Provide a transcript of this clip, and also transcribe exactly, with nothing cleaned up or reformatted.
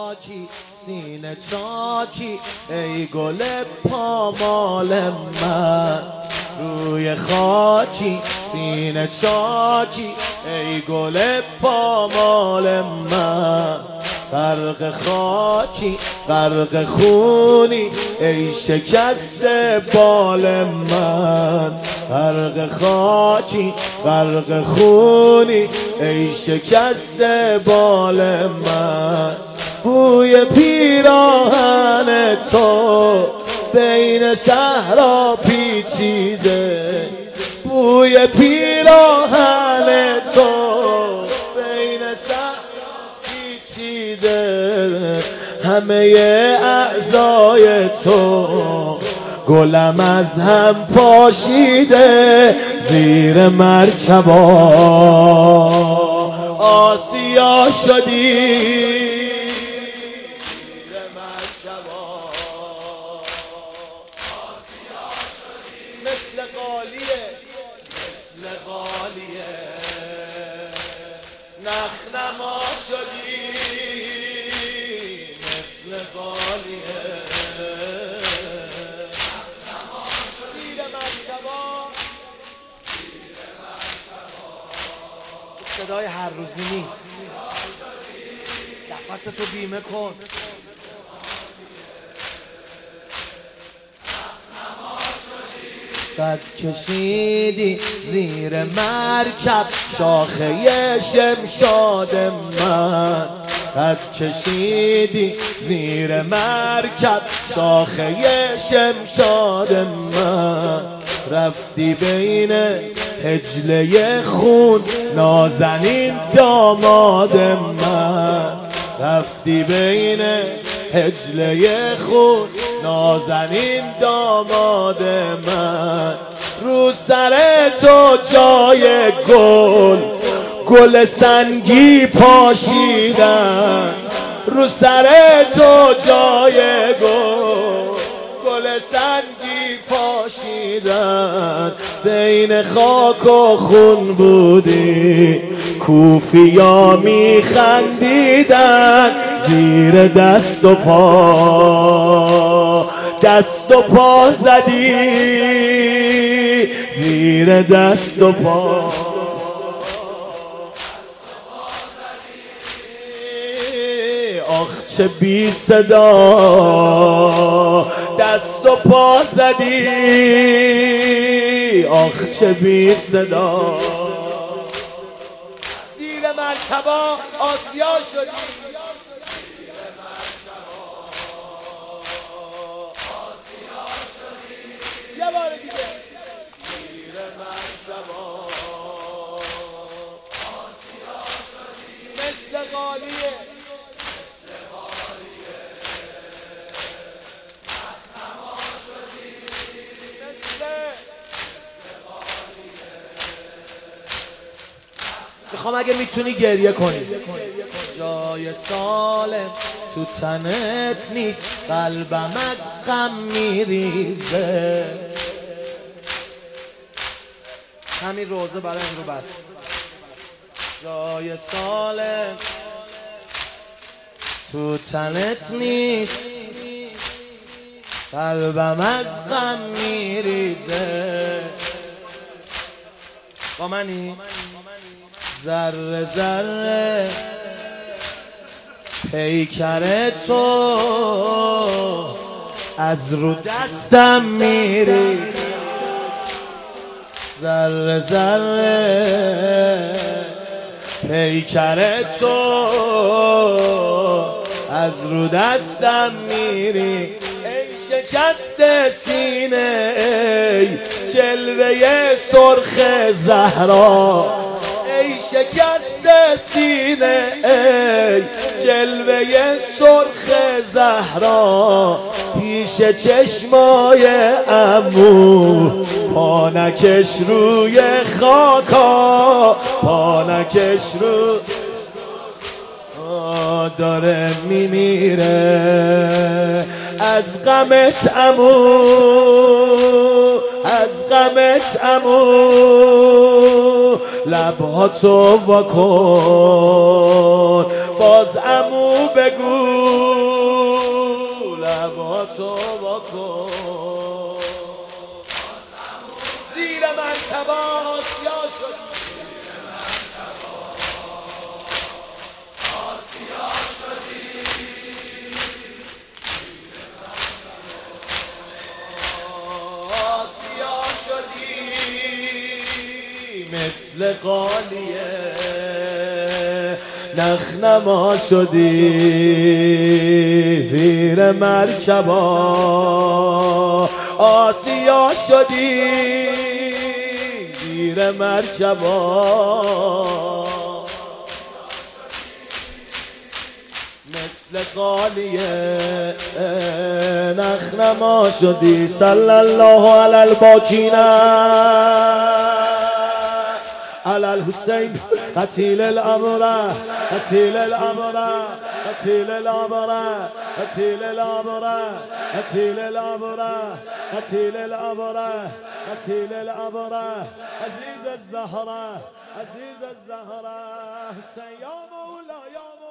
خاکی سینه چاکی ای گل پامال من، روی خاکی سینه چاکی ای گل پامال من، غرق خاکی غرق خونی ای شکست بال من، غرق خاکی غرق خونی ای شکست بال من. بوی پیراهن تو بین صحرا پیچیده، بوی پیراهن تو بین صحرا پیچیده، همه اعضای تو گلم از هم پاشیده، زیر مرکبا آسیا شدی، مثل قالیه مثل قالیه نخنما شدی، مثل قالیه نخنما شدی، زیر مرکبا صدای هر روزی نیست، نفستو بیمه کن. قد کشیدی زیر مرکب شاخه شمشاد من، قد کشیدی زیر مرکب شاخه شمشاد من، رفتی بین حجله خون نازنین داماد من، رفتی بین حجله خون نازنین داماد من، رو سر تو جای گل گل سنگی پاشیدن، رو سر تو جای گل گل سنگی پاشیدن، بین خاک و خون بودی کوفیا میخندیدن، زیر دست و پا دست و پا زدی، زیر دست و پا آخ چه بی صدا دست و پا زدی، آخ چه بی صدا، زیر مرکبا آسیا شدی، یه بار دیگه زیر مرکبا آسیا شدی، مثل قالیه مثل قالیه نخنما شدی، مثل مثل قالیه. میخوام اگه میتونی گریه کنی، جای سالم تو تنت نیست، قلبم از غم میریزه، همین روزه برای امرو بس. جای سالم تو تنت نیست، قلبم از غم میریزه، با منی؟ ذره ذره پیکر تو از رو دستم میریزه، ذره ذره پیکر تو از رو دستم میری، ای شکست سینه ای جلوه سرخ زهرا، ای شکست سینه ای جلوه سرخ زهرا، پیش چشمای عمو پانکش روی خاکا، پانکش رو داره میمیره، از غمت عمو از غمت عمو لبهاتو واکن، باز عمو بگو لباتو بکن زیر مرکب آسیا شدی مثل قالیه نخنما شدی زیر مرکبا آسیا شدی زیر مرکبا مثل قالیه نخنما شدی صلی الله علی الباکینه على الحسين قتيل الأمراء قتيل الأمراء قتيل الأمراء قتيل الأمراء قتيل الأمراء قتيل الأمراء قتيل الأمراء عزيز الزهراء عزيز الزهراء حسين يا مولا يا مولا